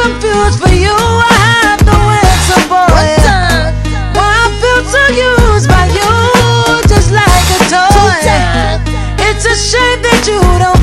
confused for you. I have no answer, boy. Why I feel so used by you, just like a toy. It's a shame that you don't